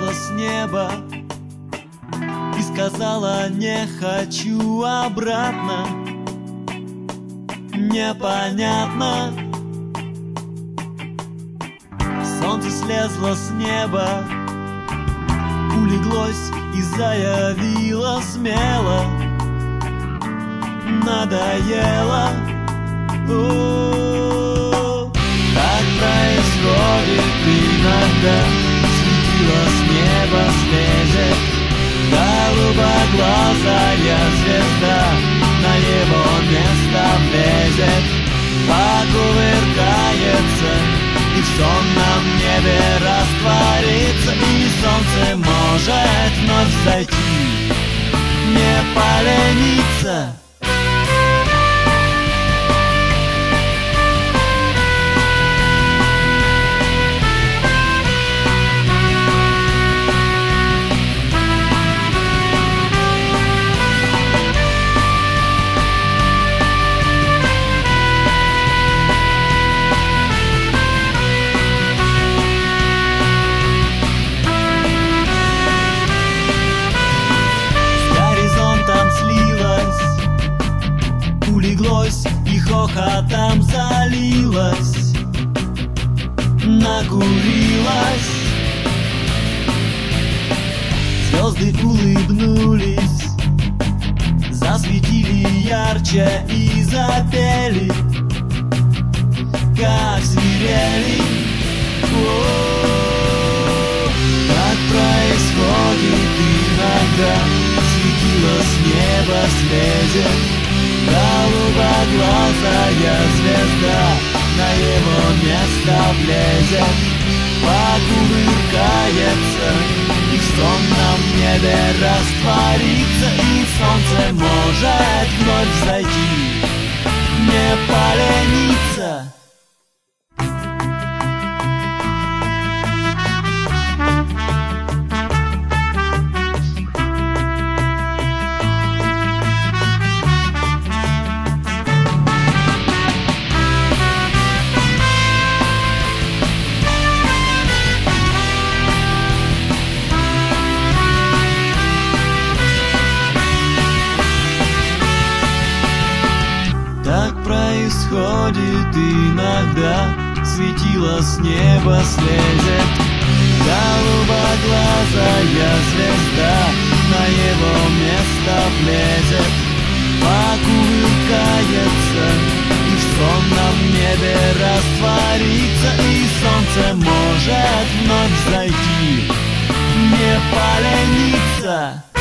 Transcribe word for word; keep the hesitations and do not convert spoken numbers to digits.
слезла с неба и сказала: не хочу обратно. Непонятно. Солнце слезло с неба, улеглось и заявило смело: надоело. О, так происходит иногда. Светило с неба слезет голубоглазая звезда, на его место влезет, покувыркается и в сонном небе растворится. И солнце может вновь зайти, не полениться. Улеглось и хохотом залилось, накурилось. Звезды улыбнулись, засветили ярче и запели, как свирели. О, так происходит иногда. Светило с неба слезет голубоглазая звезда, на его место влезет, покувыркается и в сонном небе растворится. И солнце может вновь зайти, не полениться. Так происходит иногда. Светило с неба слезет голубоглазая звезда, на его место влезет, покувыркается и в сонном небе растворится. И солнце может вновь зайти, не полениться.